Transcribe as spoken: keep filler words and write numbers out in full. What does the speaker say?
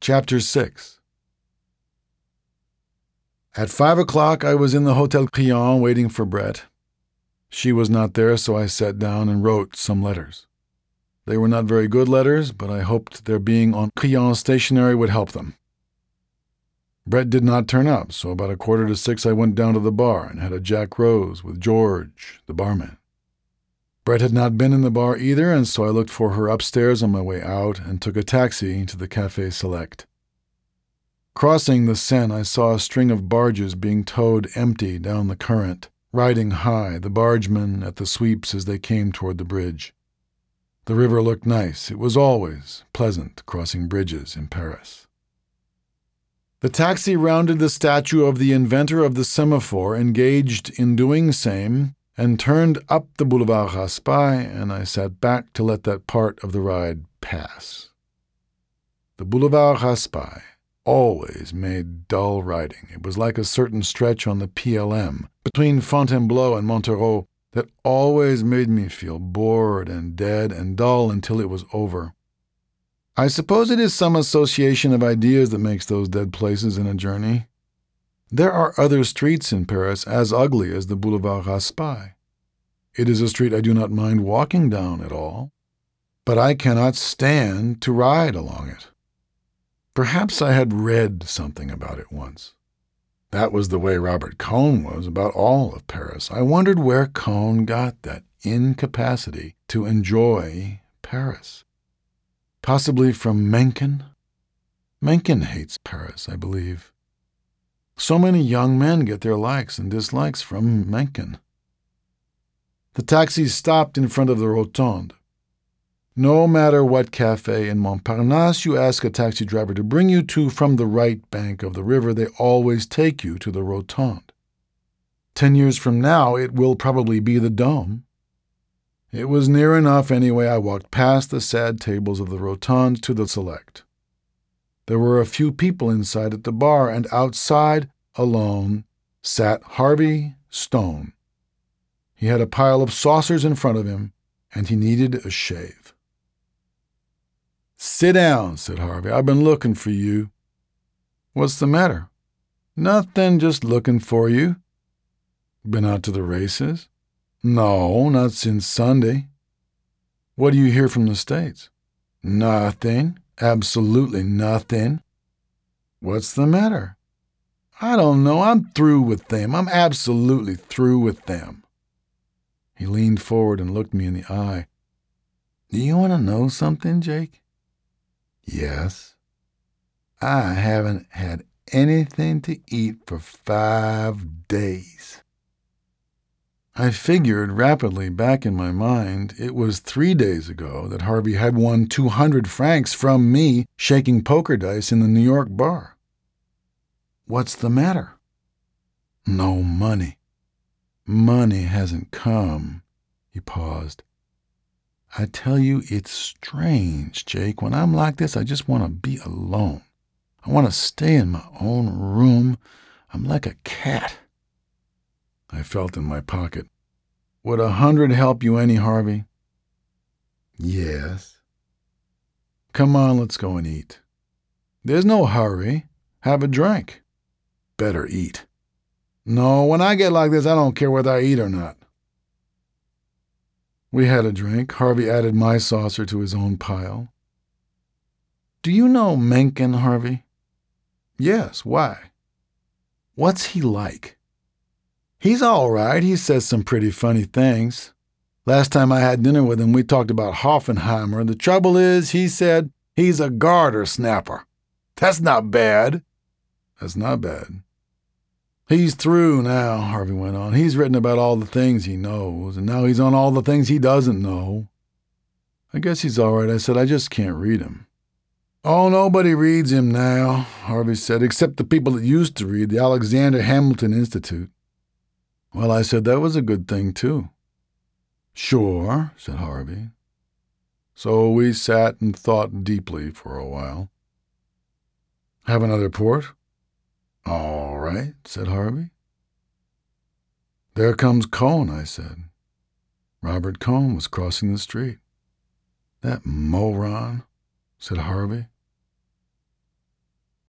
Chapter six. At five o'clock, I was in the Hotel Crillon waiting for Brett. She was not there, so I sat down and wrote some letters. They were not very good letters, but I hoped their being on Crillon stationery would help them. Brett did not turn up, so about a quarter to six I went down to the bar and had a Jack Rose with George, the barman. Brett had not been in the bar either, and so I looked for her upstairs on my way out and took a taxi to the Café Select. Crossing the Seine, I saw a string of barges being towed empty down the current, riding high, the bargemen at the sweeps as they came toward the bridge. The river looked nice. It was always pleasant crossing bridges in Paris. The taxi rounded the statue of the inventor of the semaphore, engaged in doing same, and turned up the Boulevard Raspail, and I sat back to let that part of the ride pass. The Boulevard Raspail always made dull riding. It was like a certain stretch on the P L M between Fontainebleau and Montereau that always made me feel bored and dead and dull until it was over. I suppose it is some association of ideas that makes those dead places in a journey. There are other streets in Paris as ugly as the Boulevard Raspail. It is a street I do not mind walking down at all, but I cannot stand to ride along it. Perhaps I had read something about it once. That was the way Robert Cohn was about all of Paris. I wondered where Cohn got that incapacity to enjoy Paris. Possibly from Mencken? Mencken hates Paris, I believe. So many young men get their likes and dislikes from Mencken. The taxi stopped in front of the Rotonde. No matter what cafe in Montparnasse you ask a taxi driver to bring you to from the right bank of the river, they always take you to the Rotonde. Ten years from now, it will probably be the Dome. It was near enough anyway. I walked past the sad tables of the Rotonde to the Select. There were a few people inside at the bar, and outside, alone, sat Harvey Stone. He had a pile of saucers in front of him, and he needed a shave. "Sit down," said Harvey. "I've been looking for you." "What's the matter?" "Nothing, just looking for you." "Been out to the races?" "No, not since Sunday." "What do you hear from the States?" "Nothing. Absolutely nothing." "What's the matter?" "I don't know. I'm through with them. I'm absolutely through with them." He leaned forward and looked me in the eye. "Do you want to know something, Jake?" "Yes." "I haven't had anything to eat for five days." I figured rapidly back in my mind it was three days ago that Harvey had won two hundred francs from me shaking poker dice in the New York bar. "What's the matter?" "No money. Money hasn't come." He paused. "I tell you, it's strange, Jake. When I'm like this, I just want to be alone. I want to stay in my own room. I'm like a cat." I felt in my pocket. "Would a hundred help you any, Harvey?" "Yes." "Come on, let's go and eat." "There's no hurry. Have a drink." "Better eat." "No, when I get like this, I don't care whether I eat or not." We had a drink. Harvey added my saucer to his own pile. "Do you know Mencken, Harvey?" "Yes, why?" "What's he like?" "He's all right. He says some pretty funny things. Last time I had dinner with him, we talked about Hoffenheimer. The trouble is, he said, he's a garter snapper. That's not bad." "That's not bad." "He's through now," Harvey went on. "He's written about all the things he knows, and now he's on all the things he doesn't know." "I guess he's all right," I said. "I just can't read him." "Oh, nobody reads him now," Harvey said, "except the people that used to read, the Alexander Hamilton Institute." Well, I said that was a good thing, too. "Sure," said Harvey. So we sat and thought deeply for a while. "Have another port?" "All right," said Harvey. "There comes Cohn," I said. Robert Cohn was crossing the street. "That moron," said Harvey.